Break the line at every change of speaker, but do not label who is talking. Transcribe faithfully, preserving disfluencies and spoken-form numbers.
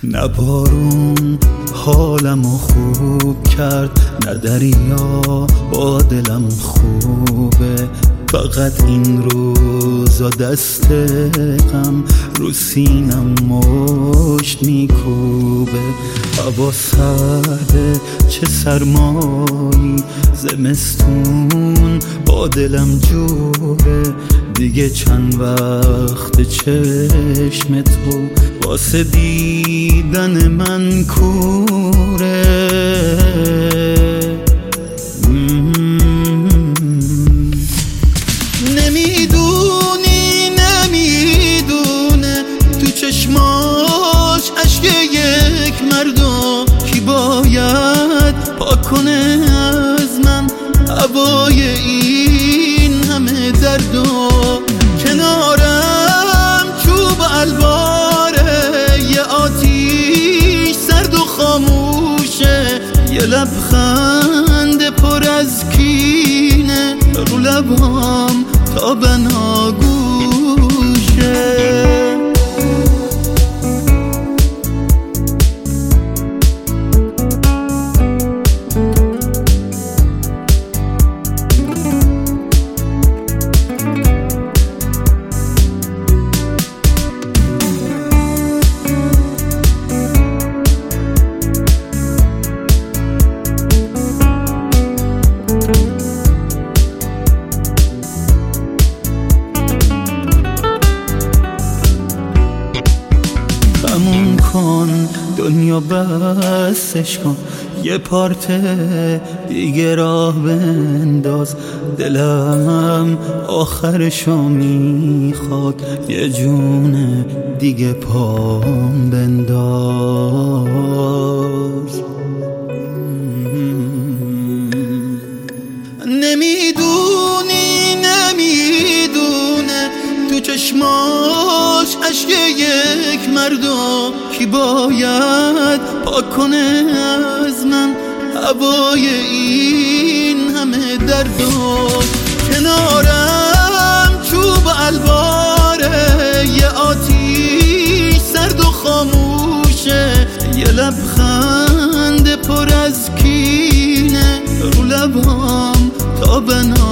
نه بارون حالمو خوب کرد، نه دریا با دلم خوبه. فقط این روزا دست غم رو سینم مشت میکوبه. هوا سرده چه سرمایی، زمستون با دلم جوره. دیگه چند وقت چشم تو واسه دیدن من کوره. نمیدونی نمیدونه تو چشماش عشق یک مردو کی باید پاک کنه از من هوای این همه درد. و کنارم چوب الواره، یه آتیش سرد و خاموشه، یه لبخند پر از کینه رو لبام تا بناگوشه. تموم کن دنیا بسش کن، یه پارت دیگه راه بنداز. دلم آخرشو میخواد یه جون دیگه پام بنداز. نمیدونی نمیدونه تو چشماش عشق یک مردو کی باید پاک کنه از من هوای این همه درد. و کنارم چوب الواره، یه آتیش سرد و خاموشه، یه لبخند پر از کینه رو لبام تا بنا